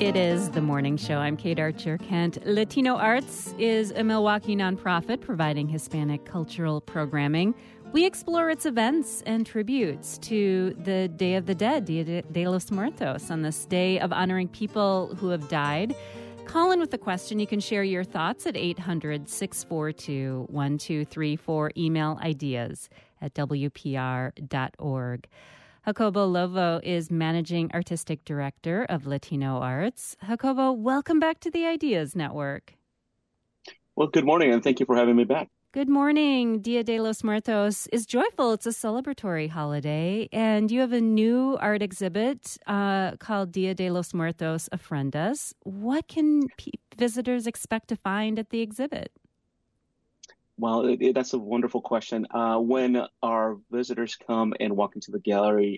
It is The Morning Show. I'm Kate Archer Kent. Latino Arts is a Milwaukee nonprofit providing Hispanic cultural programming. We explore its events and tributes to the Day of the Dead, Dia de los Muertos, on this day of honoring people who have died. Call in with a question. You can share your thoughts at 800-642-1234. Email ideas at WPR.org. Jacobo Lovo is Managing Artistic Director of Latino Arts. Jacobo, welcome back to the Ideas Network. Well, good morning, and thank you for having me back. Good morning. Dia de los Muertos is joyful. It's a celebratory holiday, and you have a new art exhibit called Dia de los Muertos Ofrendas. What can visitors expect to find at the exhibit? Well, that's a wonderful question. When our visitors come and walk into the gallery,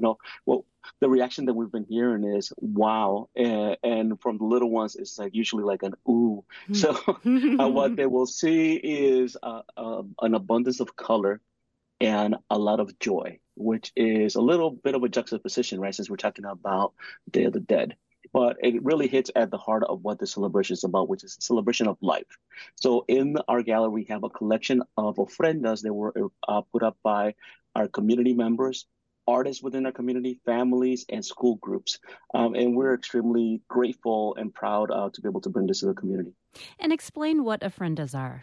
the reaction that we've been hearing is wow, and from the little ones, it's usually like an ooh. So what they will see is an abundance of color and a lot of joy, which is a little bit of a juxtaposition, right? Since we're talking about Day of the Dead. But it really hits at the heart of what the celebration is about, which is a celebration of life. So in our gallery, we have a collection of ofrendas that were put up by our community members, artists within our community, families, and school groups. And we're extremely grateful and proud to be able to bring this to the community. And explain what ofrendas are.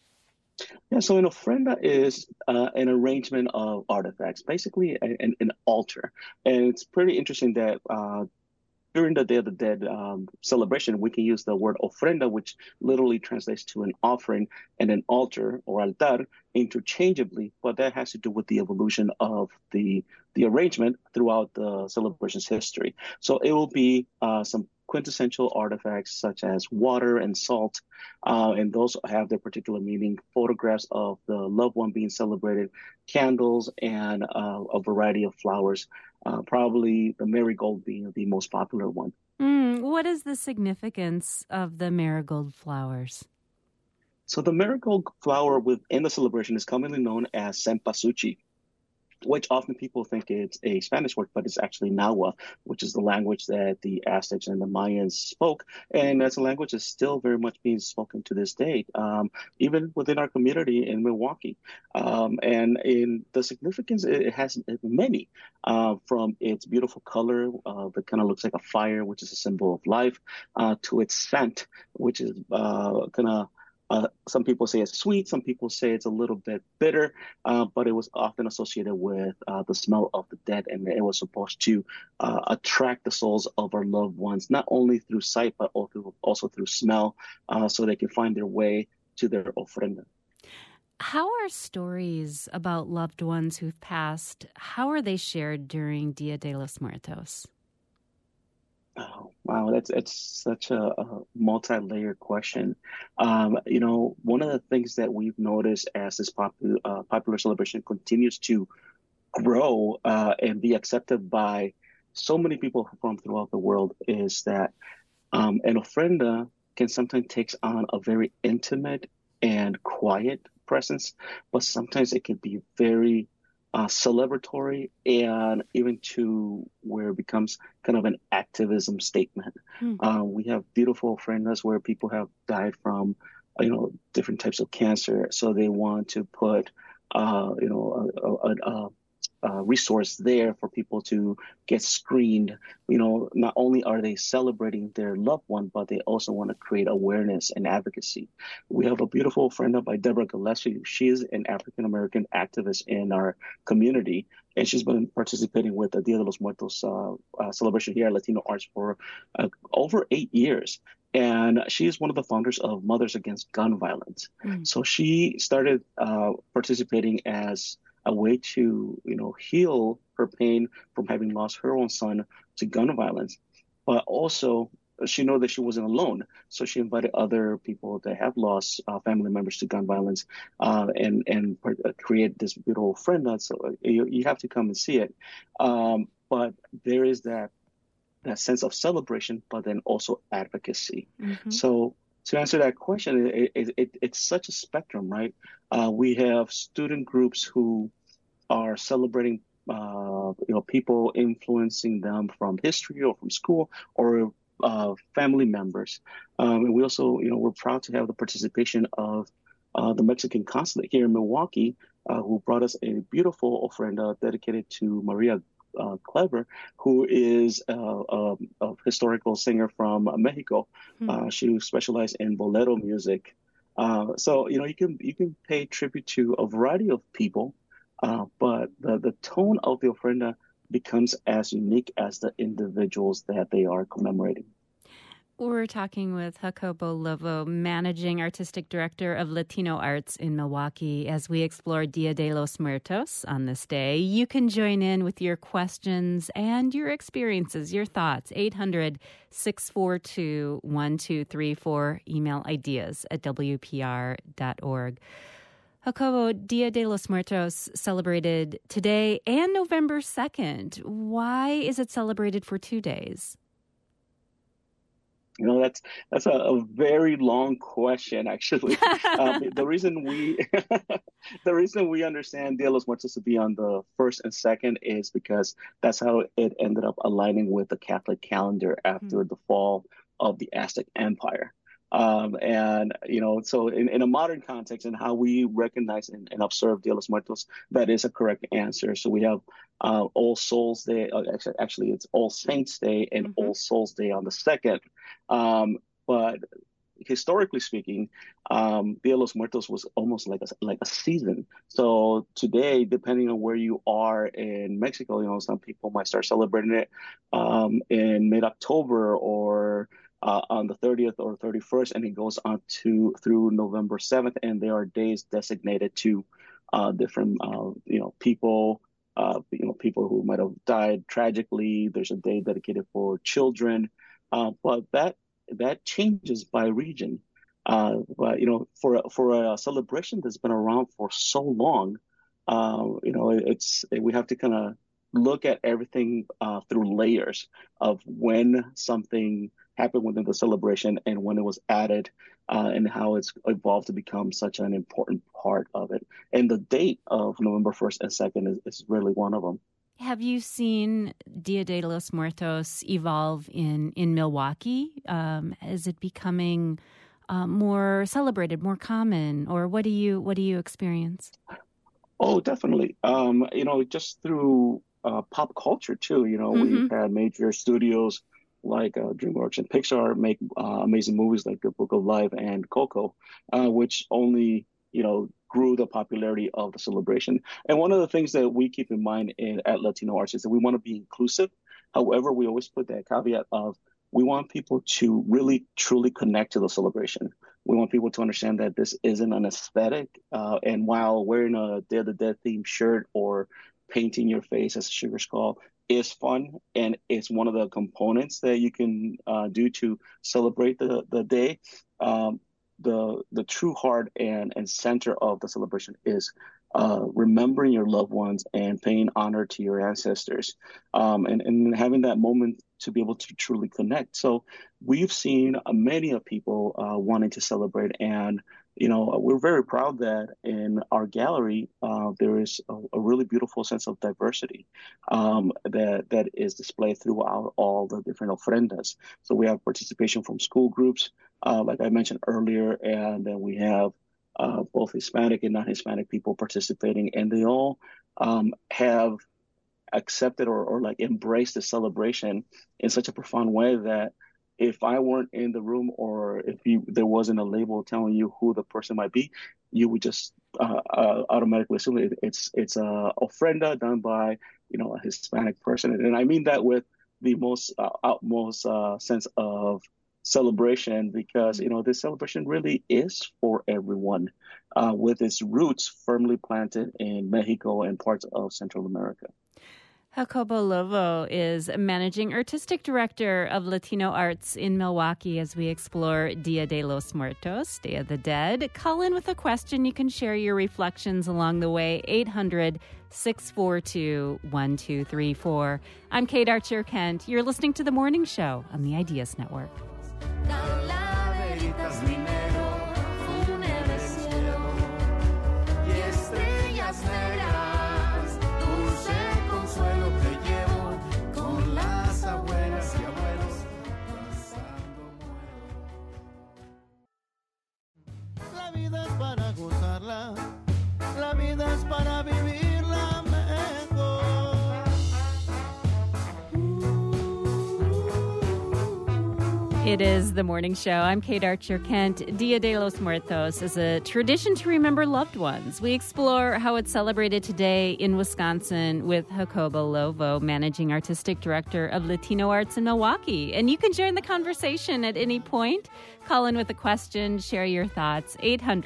Yeah, so an ofrenda is an arrangement of artifacts, basically an altar. And it's pretty interesting that during the Day of the Dead celebration, we can use the word ofrenda, which literally translates to an offering, and an altar or altar interchangeably, but that has to do with the evolution of the arrangement throughout the celebration's history. So it will be some quintessential artifacts such as water and salt, and those have their particular meaning, photographs of the loved one being celebrated, candles, and a variety of flowers, probably the marigold being the most popular one. What is the significance of the marigold flowers? So the marigold flower within the celebration is commonly known as cempasúchil, which often people think it's a Spanish word, but it's actually Nahua, which is the language that the Aztecs and the Mayans spoke. And that's a language that's still very much being spoken to this day, even within our community in Milwaukee. And in the significance, it has many, from its beautiful color that kind of looks like a fire, which is a symbol of life, to its scent, which is kind of some people say it's sweet, some people say it's a little bit bitter, but it was often associated with the smell of the dead, and it was supposed to attract the souls of our loved ones, not only through sight, but also through smell, so they can find their way to their ofrenda. How are stories about loved ones who've passed, how are they shared during Dia de los Muertos? Oh, wow, it's such a multi-layered question. One of the things that we've noticed as this popular celebration continues to grow and be accepted by so many people from throughout the world is that an ofrenda can sometimes take on a very intimate and quiet presence, but sometimes it can be very celebratory, and even to where it becomes kind of an activism statement. We have beautiful ofrendas where people have died from, different types of cancer, so they want to put, resource there for people to get screened. Not only are they celebrating their loved one, but they also want to create awareness and advocacy. We have a beautiful friend by Deborah Gillespie. She is an African-American activist in our community, and she's been participating with the Dia de los Muertos celebration here at Latino Arts for over 8 years. And she is one of the founders of Mothers Against Gun Violence. So she started participating as a way to, heal her pain from having lost her own son to gun violence. But also, she knew that she wasn't alone. So she invited other people that have lost family members to gun violence and create this beautiful friend. So you have to come and see it. But there is that sense of celebration, but then also advocacy. So to answer that question, it's such a spectrum, right? We have student groups who are celebrating, people influencing them from history or from school, or family members. And we also, we're proud to have the participation of the Mexican consulate here in Milwaukee, who brought us a beautiful ofrenda dedicated to Maria Clever, who is a historical singer from Mexico. She specialized in bolero music. So you can pay tribute to a variety of people, but the tone of the ofrenda becomes as unique as the individuals that they are commemorating. We're talking with Jacobo Lovo, Managing Artistic Director of Latino Arts in Milwaukee, as we explore Dia de los Muertos on this day. You can join in with your questions and your experiences, your thoughts. 800-642-1234. Email ideas@wpr.org. Jacobo, Dia de los Muertos celebrated today and November 2nd. Why is it celebrated for 2 days? That's a very long question, actually. The reason we understand Dia de los Muertos to be on the 1st and 2nd is because that's how it ended up aligning with the Catholic calendar after the fall of the Aztec Empire. So in a modern context and how we recognize and observe Dia de los Muertos, that is a correct answer. So we have All Souls Day. Actually, it's All Saints Day and All Souls Day on the 2nd. But historically speaking, Dia de los Muertos was almost like a season. So today, depending on where you are in Mexico, some people might start celebrating it in mid-October or on the 30th or 31st, and it goes on through November 7th, and there are days designated to different people. People who might have died tragically. There's a day dedicated for children, but that changes by region. But for a celebration that's been around for so long, we have to kind of look at everything through layers of when something happened within the celebration and when it was added, and how it's evolved to become such an important part of it. And the date of November 1st and 2nd is really one of them. Have you seen Dia de los Muertos evolve in Milwaukee? Is it becoming more celebrated, more common, or what do you experience? Oh, definitely. Just through pop culture too. We've had major studios like DreamWorks and Pixar make amazing movies like The Book of Life and Coco, which only grew the popularity of the celebration. And one of the things that we keep in mind at Latino Arts is that we want to be inclusive. However, we always put that caveat of we want people to really, truly connect to the celebration. We want people to understand that this isn't an aesthetic. And while wearing a Day of the Dead themed shirt or painting your face as a sugar skull is fun, and it's one of the components that you can do to celebrate the day, the true heart and center of the celebration is remembering your loved ones and paying honor to your ancestors, and having that moment to be able to truly connect. So we've seen many of people wanting to celebrate, and we're very proud that in our gallery there is a really beautiful sense of diversity that is displayed throughout all the different ofrendas. So we have participation from school groups, like I mentioned earlier, and then we have both Hispanic and non-Hispanic people participating, and they all have accepted or like embraced the celebration in such a profound way that if I weren't in the room or if there wasn't a label telling you who the person might be, you would just automatically assume it's a ofrenda done by a Hispanic person, and I mean that with the most utmost sense of celebration, because this celebration really is for everyone, with its roots firmly planted in Mexico and parts of Central America. Jacobo Lovo is Managing Artistic Director of Latino Arts in Milwaukee as we explore Dia de los Muertos, Day of the Dead. Call in with a question. You can share your reflections along the way. 800-642-1234. I'm Kate Archer-Kent. You're listening to The Morning Show on the Ideas Network. vidas para vivirla mejor. It is The Morning Show. I'm Kate Archer Kent. Dia de los Muertos is a tradition to remember loved ones. We explore how it's celebrated today in Wisconsin with Jacobo Lovo, Managing Artistic Director of Latino Arts in Milwaukee. And you can join the conversation at any point. Call in with a question, share your thoughts.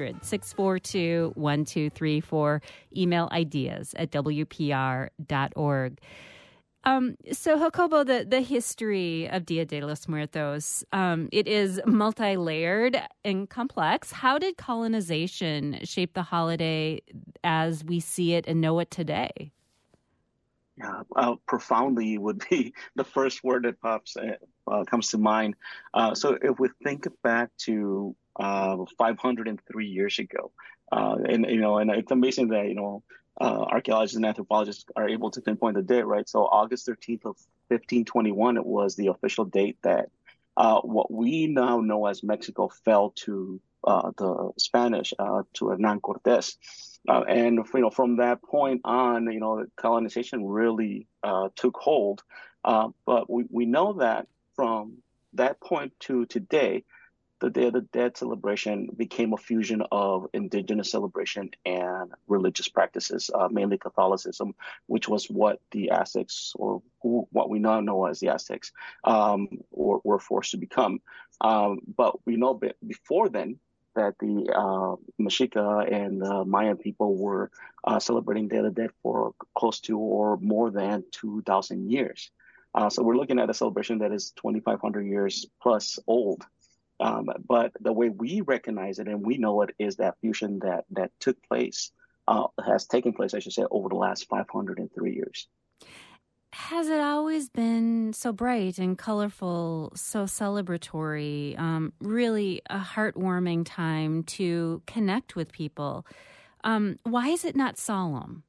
800-642-1234. Email ideas@wpr.org. So, Jacobo, the history of Dia de los Muertos, it is multi-layered and complex. How did colonization shape the holiday as we see it and know it today? Yeah, profoundly would be the first word that comes to mind. So if we think back to 503 years ago, and it's amazing that archaeologists and anthropologists are able to pinpoint the date, right? So August 13th of 1521, it was the official date that what we now know as Mexico fell to the Spanish, to Hernan Cortés. And from that point on, colonization really took hold. But we know that from that point to today, the Day of the Dead celebration became a fusion of indigenous celebration and religious practices, mainly Catholicism, which was what the Aztecs, or what we now know as the Aztecs, were forced to become. But we know before then that the Mexica and the Mayan people were celebrating Day of the Dead for close to or more than 2,000 years. So we're looking at a celebration that is 2,500 years plus old. But the way we recognize it and we know it is that fusion that took place, has taken place, I should say, over the last 503 years. Has it always been so bright and colorful, so celebratory, really a heartwarming time to connect with people? Why is it not solemn?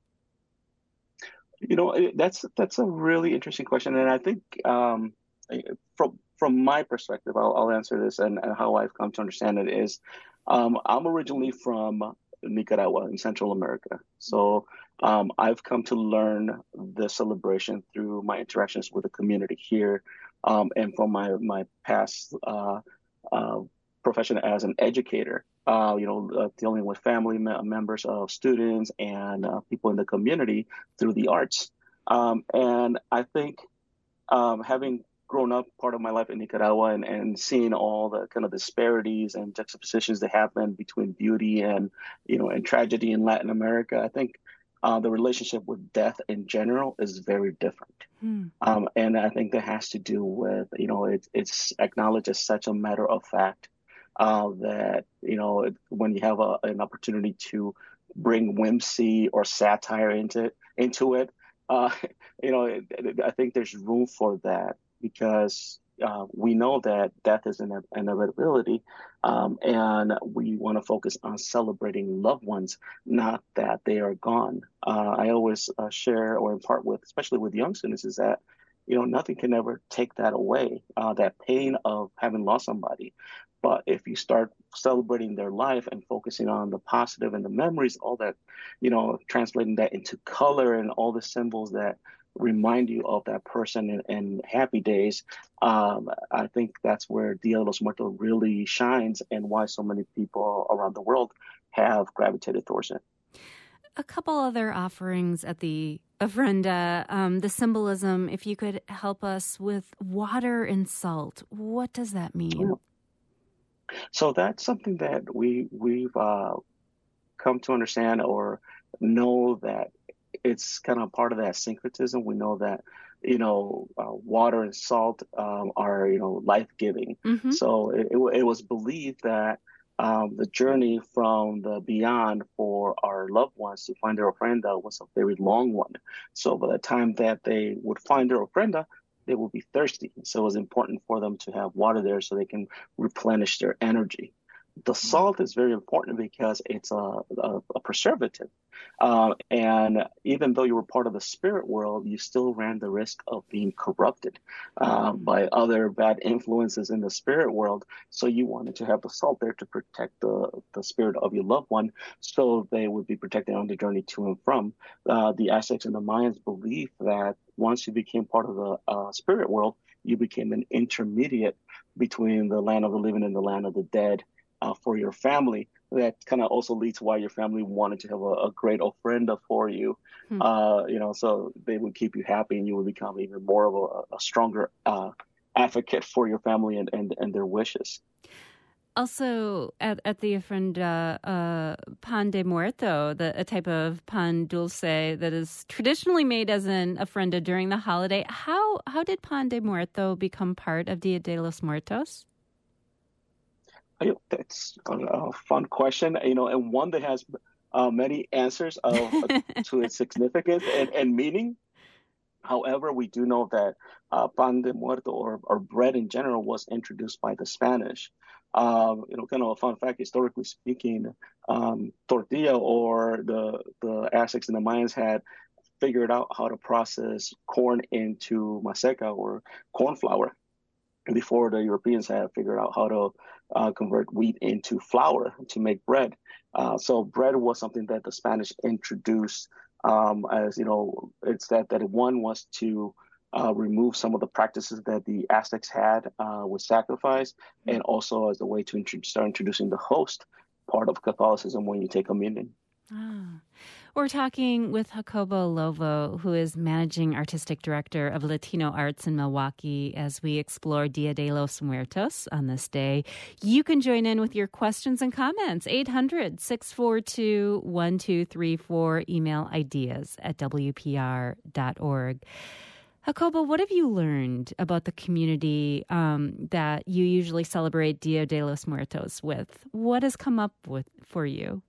That's a really interesting question. And I think from my perspective, I'll answer this, and how I've come to understand it is, I'm originally from Nicaragua in Central America. So I've come to learn the celebration through my interactions with the community here, and from my past profession as an educator, dealing with family members of students and people in the community through the arts. And I think having grown up part of my life in Nicaragua and seeing all the kind of disparities and juxtapositions that happen between beauty and tragedy in Latin America, I think the relationship with death in general is very different. And I think that has to do with, it's acknowledged as such a matter of fact that, when you have an opportunity to bring whimsy or satire into it, I think there's room for that, because we know that death is an inevitability, and we want to focus on celebrating loved ones, not that they are gone. I always share or impart with, especially with young students, is that nothing can ever take that away, that pain of having lost somebody. But if you start celebrating their life and focusing on the positive and the memories, all that, translating that into color and all the symbols that remind you of that person and happy days, I think that's where Dia de los Muertos really shines, and why so many people around the world have gravitated towards it. A couple other offerings at the ofrenda, the symbolism, if you could help us with water and salt. What does that mean? So that's something that we've come to understand or know that it's kind of part of that syncretism. We know that, water and salt are, life-giving. Mm-hmm. So it was believed that the journey from the beyond for our loved ones to find their ofrenda was a very long one. So by the time that they would find their ofrenda, they will be thirsty. So it was important for them to have water there so they can replenish their energy. the salt is very important because it's a preservative. And even though you were part of the spirit world, you still ran the risk of being corrupted by other bad influences in the spirit world. So you wanted to have the salt there to protect the spirit of your loved one so they would be protected on the journey to and from. The Aztecs and the Mayans believed that once you became part of the spirit world, you became an intermediate between the land of the living and the land of the dead for your family. That kind of also leads to why your family wanted to have a great ofrenda for you, so they would keep you happy and you would become even more of a stronger advocate for your family and their wishes. Also, at the ofrenda, pan de muerto, a type of pan dulce that is traditionally made as an ofrenda during the holiday. How did pan de muerto become part of Dia de los Muertos? That's a fun question, and one that has many answers to its significance and meaning. However, we do know that pan de muerto or bread in general was introduced by the Spanish. Kind of a fun fact, historically speaking, tortilla or the Aztecs and the Mayans had figured out how to process corn into maseca or corn flour before the Europeans had figured out how to convert wheat into flour to make bread. So bread was something that the Spanish introduced as, it's that one was to remove some of the practices that the Aztecs had with sacrifice, and also as a way to start introducing the host part of Catholicism when you take communion. We're talking with Jacobo Lovo, who is Managing Artistic Director of Latino Arts in Milwaukee, as we explore Dia de los Muertos on this day. You can join in with your questions and comments. 800-642-1234. Email ideas@wpr.org. Jacobo, what have you learned about the community that you usually celebrate Dia de los Muertos with? What has come up for you?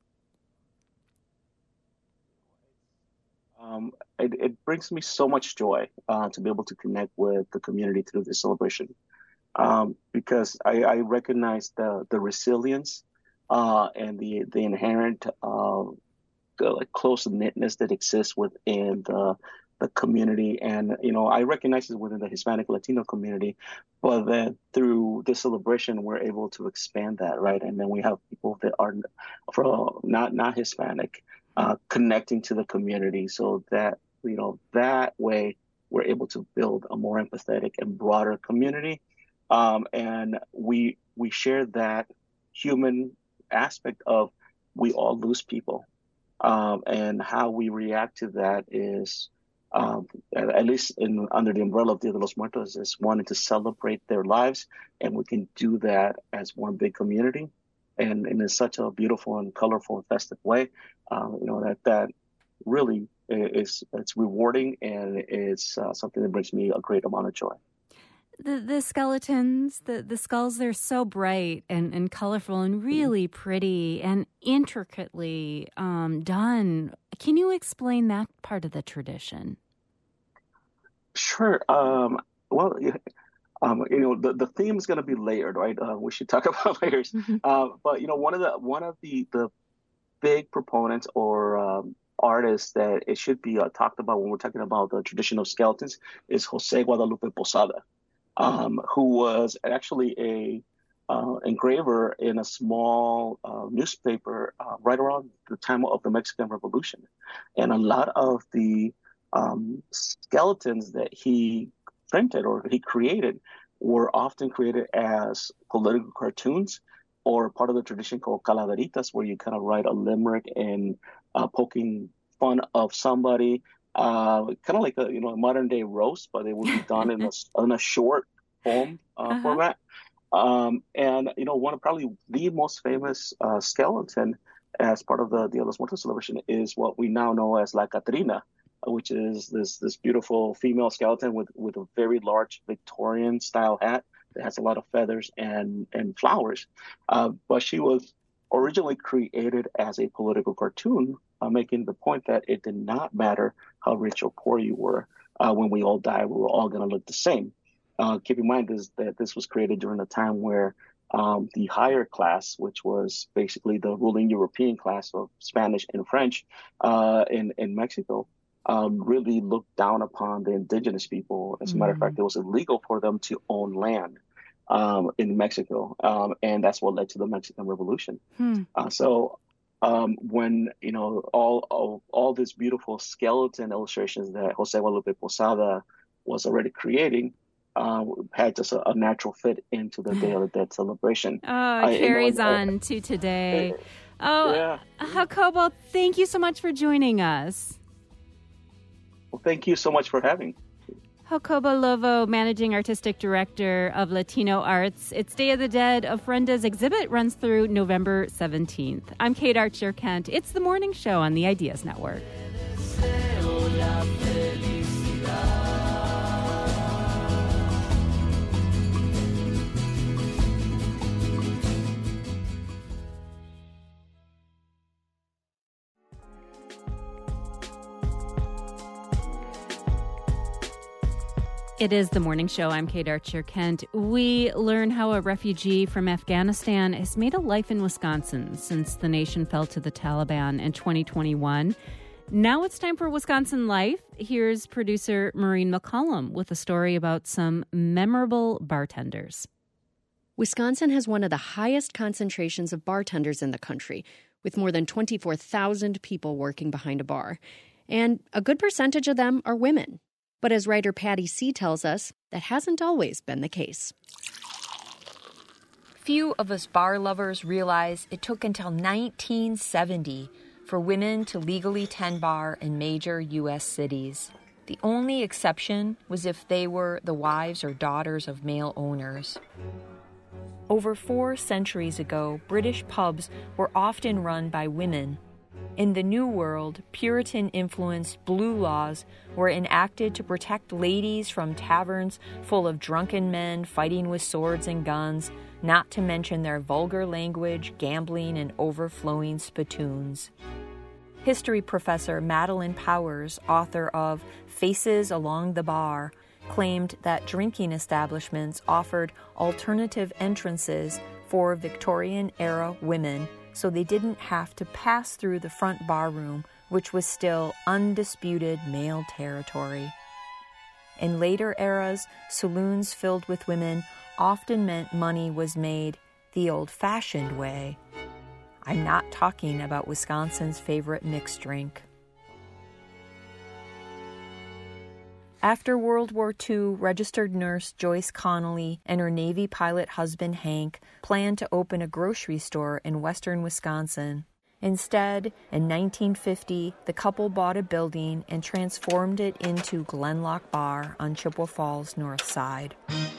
It brings me so much joy to be able to connect with the community through this celebration, because I recognize the resilience and the inherent close-knitness that exists within the community. And, I recognize it within the Hispanic Latino community, but then through this celebration, we're able to expand that, right? And then we have people that are not Hispanic connecting to the community, so that, that way we're able to build a more empathetic and broader community. And we share that human aspect of we all lose people. And how we react to that is, at least under the umbrella of Dia de los Muertos, is wanting to celebrate their lives. And we can do that as one big community. And in such a beautiful and colorful and festive way, that really it's rewarding, and it's something that brings me a great amount of joy. The skeletons, the skulls, they're so bright and colorful and really pretty and intricately done. Can you explain that part of the tradition? Sure. Well, the theme is going to be layered, right? We should talk about layers. But one of the big proponents or artists that it should be talked about when we're talking about the tradition of skeletons is Jose Guadalupe Posada, who was actually a engraver in a small newspaper right around the time of the Mexican Revolution, and a lot of the skeletons that he printed or he created were often created as political cartoons or part of the tradition called calaveritas, where you kind of write a limerick and poking fun of somebody, kind of like a modern day roast, but it would be done in a short poem format. And one of probably the most famous skeleton as part of the Dia de los Muertos celebration is what we now know as La Catrina, which is this beautiful female skeleton with a very large Victorian style hat that has a lot of feathers and flowers. But she was originally created as a political cartoon, making the point that it did not matter how rich or poor you were. When we all die, we were all going to look the same. Keep in mind that this was created during a time where the higher class, which was basically the ruling European class of Spanish and French in Mexico, really looked down upon the indigenous people. As a matter of fact, it was illegal for them to own land in Mexico, and that's what led to the Mexican Revolution. So when all these beautiful skeleton illustrations that Jose Guadalupe Posada was already creating had just a natural fit into the Day of the Dead celebration. It carries on to today. Jacobo, thank you so much for joining us. Well, thank you so much for having me. Jacobo Lovo, Managing Artistic Director of Latino Arts. It's Day of the Dead. Ofrenda's exhibit runs through November 17th. I'm Kate Archer-Kent. It's The Morning Show on the Ideas Network. It is The Morning Show. I'm Kate Archer-Kent. We learn how a refugee from Afghanistan has made a life in Wisconsin since the nation fell to the Taliban in 2021. Now it's time for Wisconsin Life. Here's producer Maureen McCollum with a story about some memorable bartenders. Wisconsin has one of the highest concentrations of bartenders in the country, with more than 24,000 people working behind a bar. And a good percentage of them are women. But as writer Patty C. tells us, that hasn't always been the case. Few of us bar lovers realize it took until 1970 for women to legally tend bar in major U.S. cities. The only exception was if they were the wives or daughters of male owners. Over 4 centuries ago, British pubs were often run by women. In the New World, Puritan-influenced blue laws were enacted to protect ladies from taverns full of drunken men fighting with swords and guns, not to mention their vulgar language, gambling, and overflowing spittoons. History professor Madeline Powers, author of Faces Along the Bar, claimed that drinking establishments offered alternative entrances for Victorian-era women so they didn't have to pass through the front bar room, which was still undisputed male territory. In later eras, saloons filled with women often meant money was made the old-fashioned way. I'm not talking about Wisconsin's favorite mixed drink. After World War II, registered nurse Joyce Connolly and her Navy pilot husband Hank planned to open a grocery store in western Wisconsin. Instead, in 1950, the couple bought a building and transformed it into Glenlock Bar on Chippewa Falls' north side.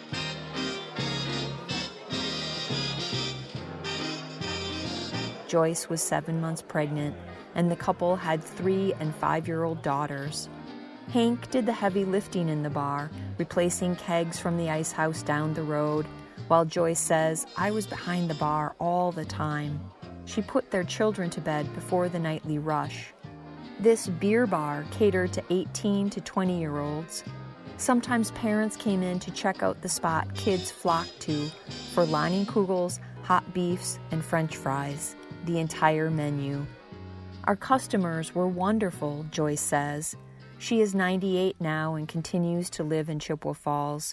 Joyce was 7 months pregnant, and the couple had 3 and 5-year-old daughters. Hank did the heavy lifting in the bar, replacing kegs from the ice house down the road, while Joyce says, "I was behind the bar all the time." She put their children to bed before the nightly rush. This beer bar catered to 18 to 20-year-olds. Sometimes parents came in to check out the spot kids flocked to for Leinenkugels, hot beefs, and French fries, the entire menu. Our customers were wonderful, Joyce says. She is 98 now and continues to live in Chippewa Falls.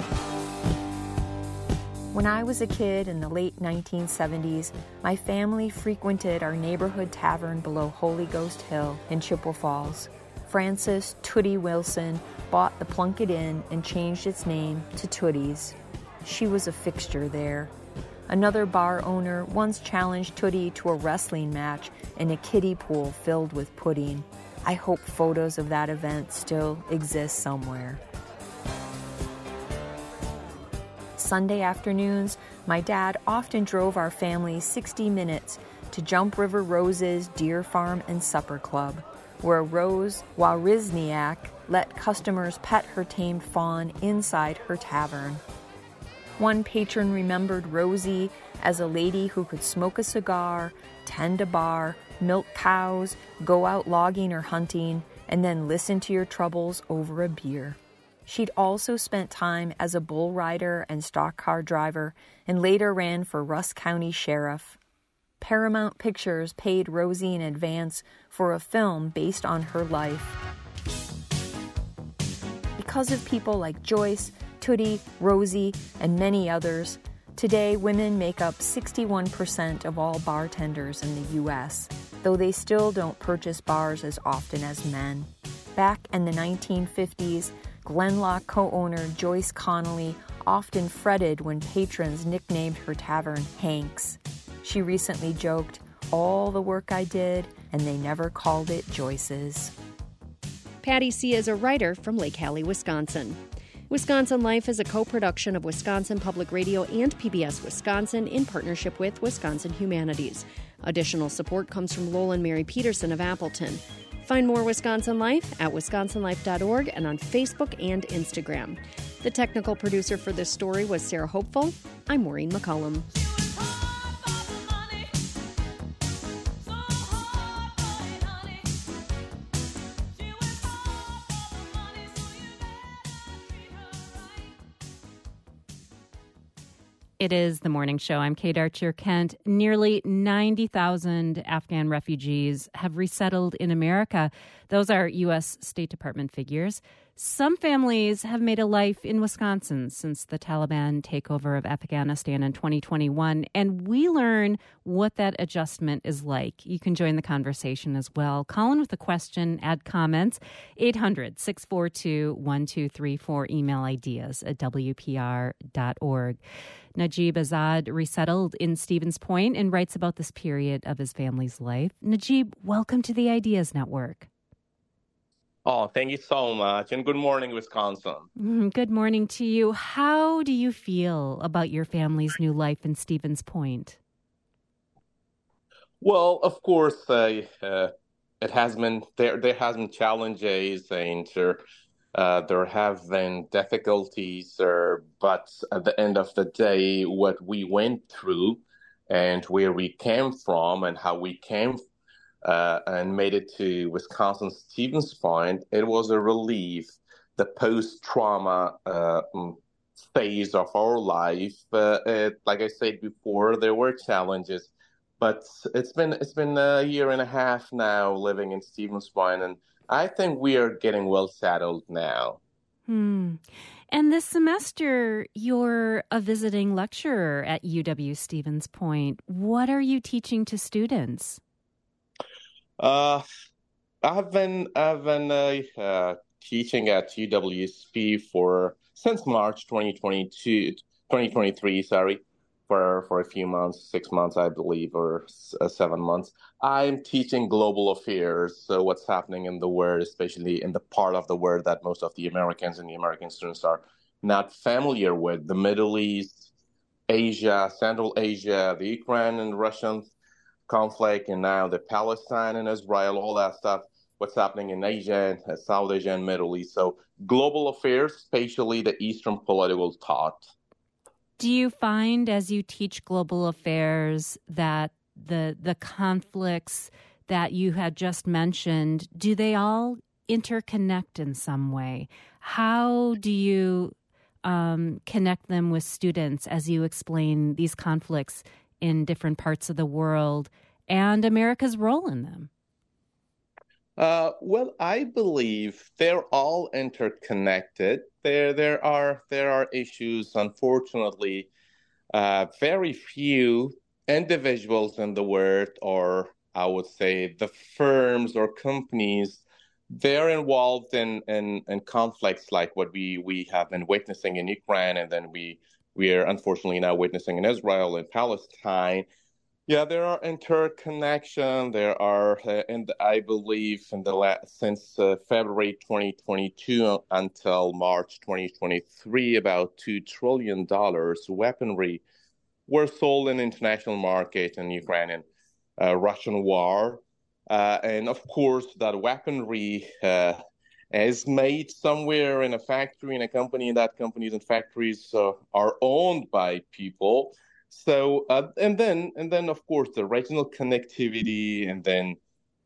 When I was a kid in the late 1970s, my family frequented our neighborhood tavern below Holy Ghost Hill in Chippewa Falls. Frances Tootie Wilson bought the Plunkett Inn and changed its name to Tootie's. She was a fixture there. Another bar owner once challenged Tootie to a wrestling match in a kiddie pool filled with pudding. I hope photos of that event still exist somewhere. Sunday afternoons, my dad often drove our family 60 minutes to Jump River Rose's Deer Farm and Supper Club, where Rose Warizniak let customers pet her tamed fawn inside her tavern. One patron remembered Rosie as a lady who could smoke a cigar, tend a bar, milk cows, go out logging or hunting, and then listen to your troubles over a beer. She'd also spent time as a bull rider and stock car driver and later ran for Rusk County Sheriff. Paramount Pictures paid Rosie in advance for a film based on her life. Because of people like Joyce, Tootie, Rosie, and many others, today women make up 61% of all bartenders in the U.S., though they still don't purchase bars as often as men. Back in the 1950s, Glenlock co-owner Joyce Connolly often fretted when patrons nicknamed her tavern Hank's. She recently joked, "All the work I did, and they never called it Joyce's." Patty C. is a writer from Lake Hallie, Wisconsin. Wisconsin Life is a co-production of Wisconsin Public Radio and PBS Wisconsin in partnership with Wisconsin Humanities. Additional support comes from Lowell and Mary Peterson of Appleton. Find more Wisconsin Life at wisconsinlife.org and on Facebook and Instagram. The technical producer for this story was Sarah Hopeful. I'm Maureen McCollum. It is the morning show. I'm Kate Archer-Kent. Nearly 90,000 Afghan refugees have resettled in America. Those are U.S. State Department figures. Some families have made a life in Wisconsin since the Taliban takeover of Afghanistan in 2021, and we learn what that adjustment is like. You can join the conversation as well. Call in with a question, add comments, 800-642-1234, email ideas at WPR.org. Najib Azad resettled in Stevens Point and writes about this period of his family's life. Najib, welcome to the Ideas Network. Oh, thank you so much. And good morning, Wisconsin. Good morning to you. How do you feel about your family's new life in Stevens Point? Well, of course, it has been there has been challenges and there have been difficulties, but at the end of the day, what we went through and where we came from and how we came and made it to Wisconsin Stevens Point, it was a relief. The post-trauma phase of our life, like I said before, there were challenges, but it's been a year and a half now living in Stevens Point, and I think we are getting well settled now. And this semester, you're a visiting lecturer at UW Stevens Point. What are you teaching to students? I've been teaching at UWSP since March 2023, for a few months, 6 months, I believe, or 7 months. I'm teaching global affairs, so what's happening in the world, especially in the part of the world that most of the Americans and the American students are not familiar with, the Middle East, Asia, Central Asia, the Ukraine and Russian conflict, and now the Palestine and Israel, all that stuff, what's happening in Asia, South Asia, and Middle East. So global affairs, especially the Eastern political thought. Do you find as you teach global affairs that the conflicts that you had just mentioned, do they all interconnect in some way? How do you connect them with students as you explain these conflicts in different parts of the world and America's role in them? Well, I believe they're all interconnected. There are issues, unfortunately, very few individuals in the world, or I would say the firms or companies, they're involved in conflicts like what we have been witnessing in Ukraine, and then we are unfortunately now witnessing in Israel and Palestine. Yeah, there are interconnection. There are, and I believe since February 2022 until March 2023, about $2 trillion weaponry were sold in the international market in Ukraine and Russian war. And of course, that weaponry is made somewhere in a factory, in a company, and that companies and factories are owned by people. So, and then of course, the regional connectivity, and then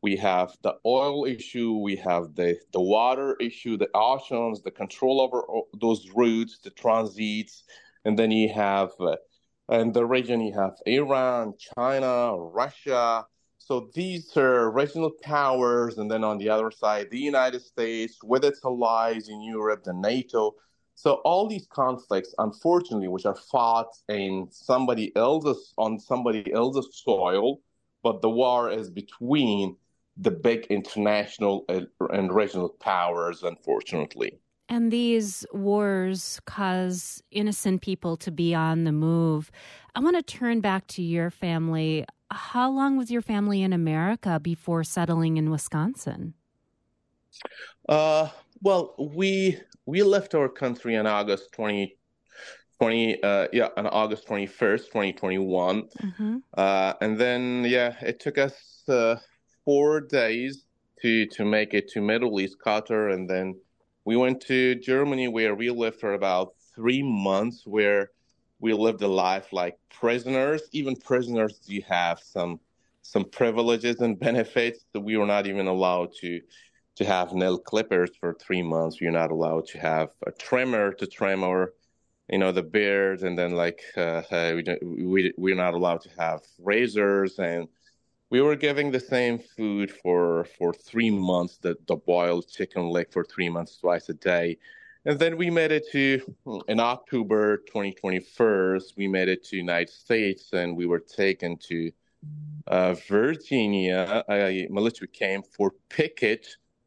We have the oil issue, we have the water issue, the oceans, the control over those routes, the transits, and then you have, in the region, you have Iran, China, Russia. So these are regional powers, and then on the other side, the United States with its allies in Europe, the NATO. So all these conflicts, unfortunately, which are fought on somebody else's soil, but the war is between the big international and regional powers, unfortunately. And these wars cause innocent people to be on the move. I want to turn back to your family. How long was your family in America before settling in Wisconsin? Well, we left our country on August 21st, 2021. Mm-hmm. And then, it took us 4 days to make it to Middle East, Qatar, and then we went to Germany, where we lived for about 3 months, where we lived a life like prisoners. Even prisoners do have some privileges and benefits. So we were not even allowed to have nail clippers for 3 months. We're not allowed to have a trimmer to trim our, the beard, and then we're not allowed to have razors, and we were giving the same food for 3 months, the boiled chicken leg for 3 months, twice a day. And then we made it in October 2021, we made it to United States, and we were taken to Virginia, military camp Fort Pickett,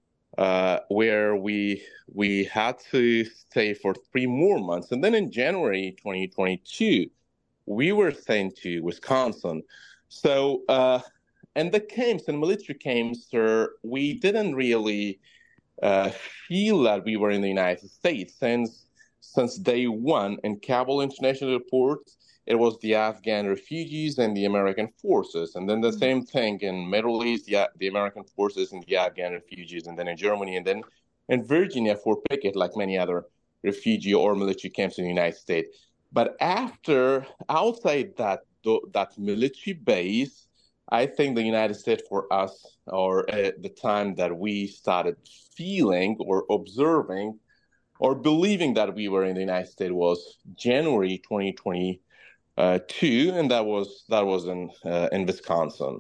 where we had to stay for 3 more months. And then in January 2022, we were sent to Wisconsin. So, and the camps and military camps, we didn't really feel that we were in the United States since day one. In Kabul International Airport, it was the Afghan refugees and the American forces. And then the same thing in Middle East, the American forces and the Afghan refugees. And then in Germany, and then in Virginia, Fort Pickett, like many other refugee or military camps in the United States. But outside that military base, I think the United States for us, or at the time that we started feeling or observing or believing that we were in the United States, was January 2022, and that was in Wisconsin.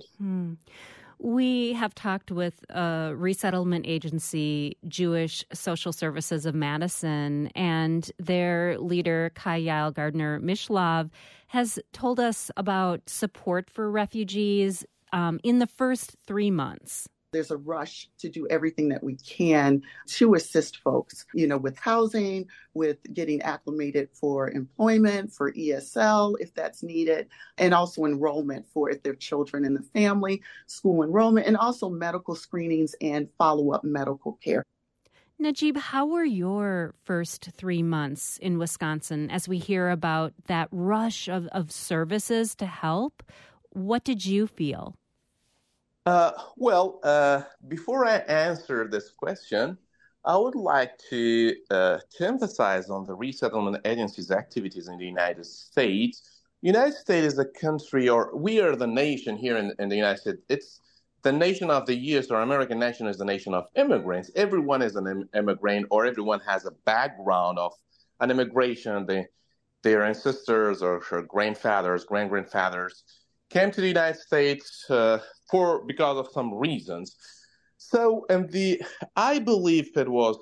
We have talked with resettlement agency Jewish Social Services of Madison, and their leader, Kai Yael Gardner-Mishlove, has told us about support for refugees in the first 3 months. There's a rush to do everything that we can to assist folks, with housing, with getting acclimated for employment, for ESL, if that's needed, and also enrollment for if they're children in the family, school enrollment, and also medical screenings and follow-up medical care. Najib, how were your first 3 months in Wisconsin as we hear about that rush of services to help? What did you feel? Before I answer this question, I would like to emphasize on the resettlement agency's activities in the United States. United States is a country, or we are the nation here in the United States. It's the nation of the years, or American nation is the nation of immigrants. Everyone is an immigrant, or everyone has a background of an immigration. Their ancestors or grandfathers, great-grandfathers came to the United States because of some reasons. So, I believe it was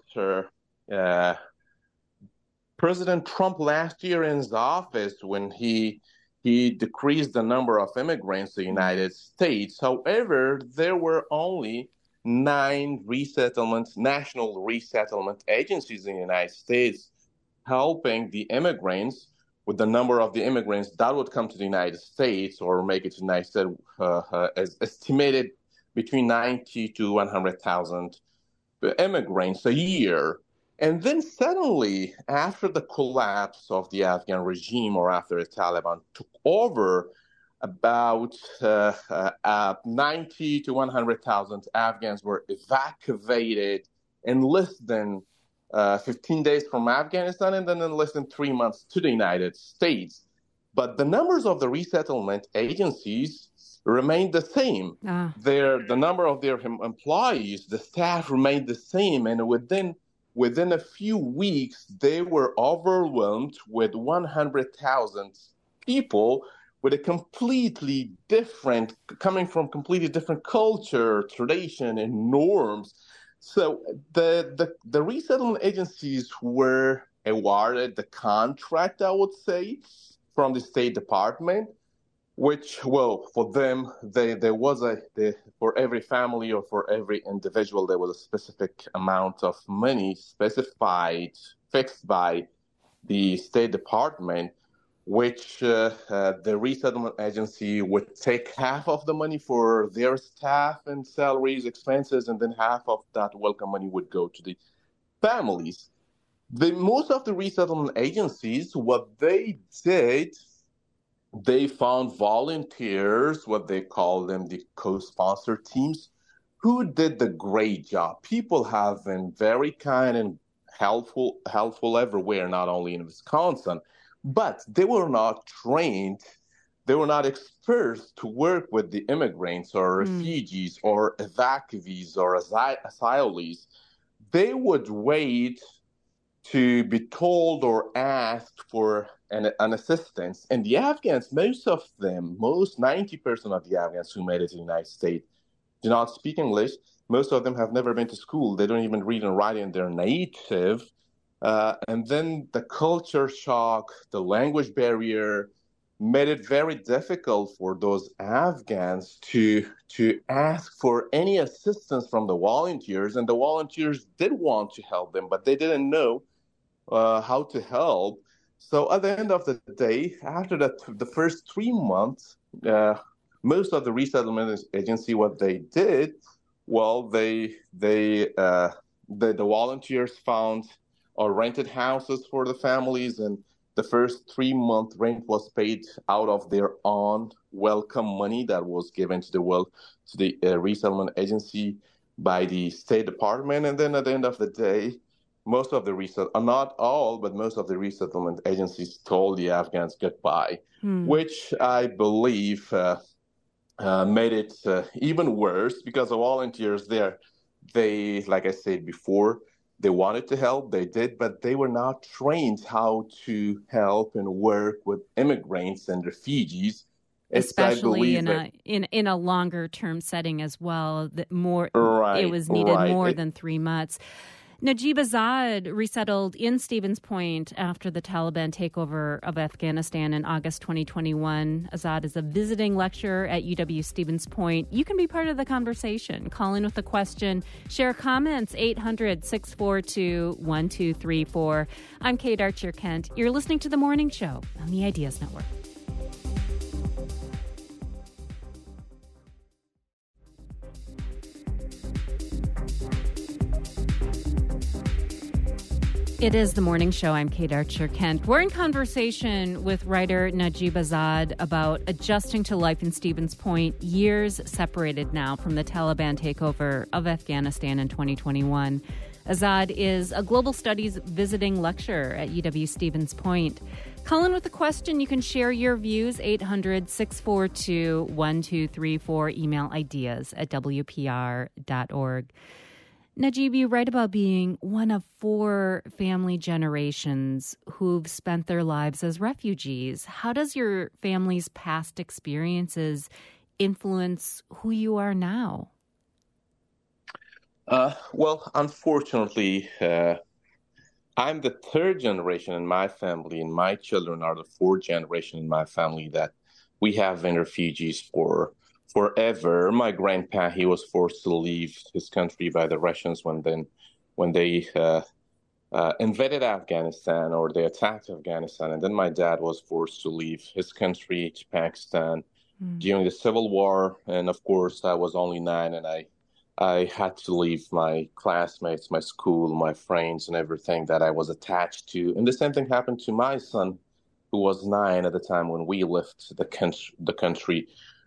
President Trump last year in his office when he decreased the number of immigrants to the United States. However, there were only 9 national resettlement agencies in the United States helping the immigrants with the number of the immigrants that would come to the United States or make it to the United States, as estimated between 90 to 100,000 immigrants a year. And then suddenly, after the collapse of the Afghan regime, or after the Taliban took over, about 90 to 100,000 Afghans were evacuated in less than 15 days from Afghanistan, and then in less than 3 months to the United States. But the numbers of the resettlement agencies remained the same. The number of their employees, the staff remained the same. And within a few weeks, they were overwhelmed with 100,000 people with a completely different, coming from completely different culture, tradition, and norms. So the resettlement agencies were awarded the contract, I would say, from the State Department, which, well, for them, for every family or for every individual, there was a specific amount of money fixed by the State Department, which the resettlement agency would take half of the money for their staff and salaries, expenses, and then half of that welcome money would go to the families. Most of the resettlement agencies, what they did, they found volunteers, what they call them, the co-sponsor teams, who did the great job. People have been very kind and helpful everywhere, not only in Wisconsin, but they were not trained, they were not experts to work with the immigrants or refugees or evacuees or asylees. They would wait to be told or asked for an assistance. And the Afghans, most 90% of the Afghans who made it to the United States do not speak English. Most of them have never been to school. They don't even read and write in their native. And then the culture shock, the language barrier made it very difficult for those Afghans to ask for any assistance from the volunteers. And the volunteers did want to help them, but they didn't know how to help. So at the end of the day, after the first 3 months, most of the resettlement agency, what they did, well, the volunteers found or rented houses for the families, and the first 3-month rent was paid out of their own welcome money that was given to the resettlement agency by the State Department. And then at the end of the day, most of the not all, but most of the resettlement agencies told the Afghans goodbye, which I believe made it even worse, because the volunteers there, they, like I said before, they wanted to help, they did, but they were not trained how to help and work with immigrants and refugees, especially in a longer term setting as well. It was needed more than 3 months. Najib Azad resettled in Stevens Point after the Taliban takeover of Afghanistan in August 2021. Azad is a visiting lecturer at UW Stevens Point. You can be part of the conversation. Call in with a question. Share comments, 800-642-1234. I'm Kate Archer-Kent. You're listening to The Morning Show on the Ideas Network. It is The Morning Show. I'm Kate Archer-Kent. We're in conversation with writer Najib Azad about adjusting to life in Stevens Point, years separated now from the Taliban takeover of Afghanistan in 2021. Azad is a global studies visiting lecturer at UW Stevens Point. Call in with a question. You can share your views, 800-642-1234. Email ideas@wpr.org. Najib, you write about being one of 4 family generations who've spent their lives as refugees. How does your family's past experiences influence who you are now? Well, unfortunately, I'm the 3rd generation in my family, and my children are the 4th generation in my family that we have been refugees for forever. My grandpa, he was forced to leave his country by the Russians when they invaded Afghanistan, or they attacked Afghanistan. And then my dad was forced to leave his country to Pakistan during the Civil War. And of course, I was only 9, and I had to leave my classmates, my school, my friends, and everything that I was attached to. And the same thing happened to my son, who was 9 at the time when we left the country.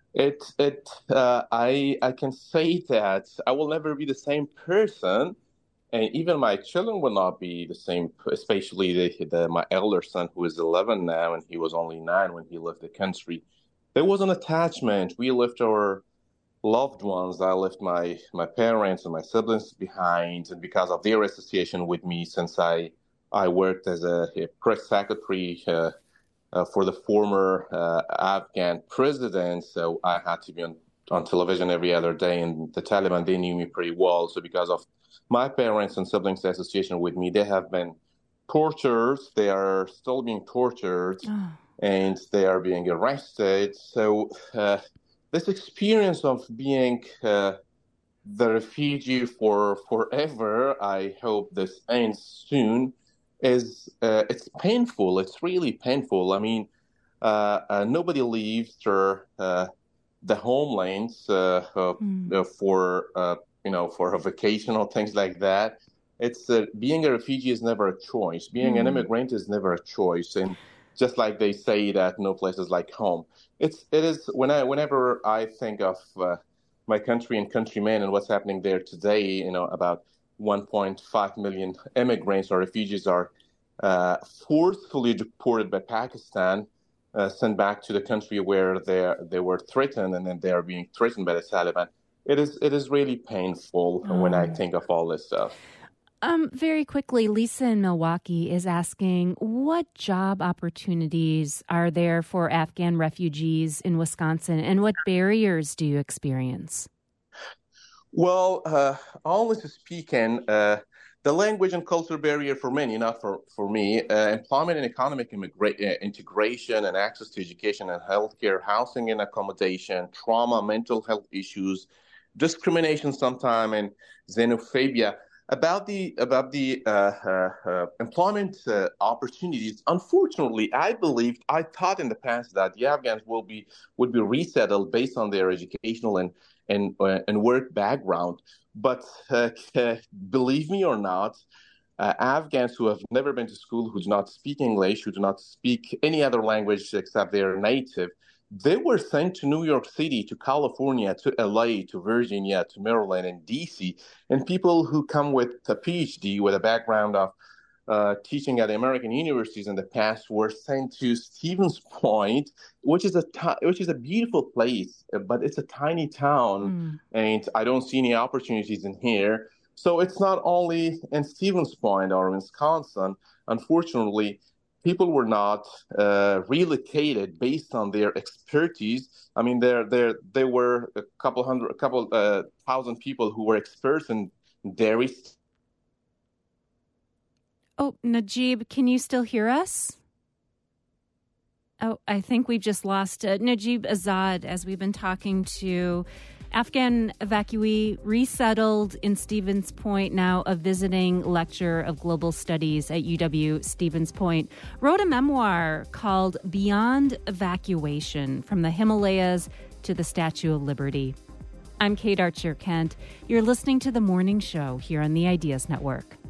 I can say that I will never be the same person, and even my children will not be the same, especially my elder son, who is 11 now, and he was only 9 when he left the country. there was an attachment. We left our loved ones. I left my parents and my siblings behind, and because of their association with me, since I worked as a press secretary for the former Afghan president, so I had to be on television every other day, and the Taliban, they knew me pretty well. So because of my parents and siblings' association with me, they have been tortured. They are still being tortured, and they are being arrested. So this experience of being the refugee for forever, I hope this ends soon, it's painful. It's really painful. I mean, nobody leaves the homelands for a vacation or things like that. It's being a refugee is never a choice. Being an immigrant is never a choice, and just like they say that no place is like home. It is whenever I think of my country and countrymen and what's happening there today. About 1.5 million immigrants or refugees are forcefully deported by Pakistan, sent back to the country where they were threatened, and then they are being threatened by the Taliban. It is really painful when I think of all this stuff. Very quickly, Lisa in Milwaukee is asking, what job opportunities are there for Afghan refugees in Wisconsin, and what barriers do you experience? Well, honestly speaking, the language and culture barrier for many, not for me, employment and economic integration and access to education and healthcare, housing and accommodation, trauma, mental health issues, discrimination sometimes, and xenophobia. About the employment opportunities, unfortunately, I thought in the past that the Afghans would be resettled based on their educational and work background. But believe me or not, Afghans who have never been to school, who do not speak English, who do not speak any other language except their native, they were sent to New York City, to California, to LA, to Virginia, to Maryland, and DC. And people who come with a PhD, with a background of teaching at American universities in the past, were sent to Stevens Point, which is a beautiful place, but it's a tiny town, and I don't see any opportunities in here. So it's not only in Stevens Point or Wisconsin. Unfortunately, people were not relocated based on their expertise. I mean, there were a couple thousand people who were experts in dairy. Oh, Najib, can you still hear us? Oh, I think we've just lost Najib Azad as we've been talking to Afghan evacuee resettled in Stevens Point, now a visiting lecturer of global studies at UW Stevens Point, wrote a memoir called Beyond Evacuation, From the Himalayas to the Statue of Liberty. I'm Kate Archer-Kent. You're listening to The Morning Show here on the Ideas Network.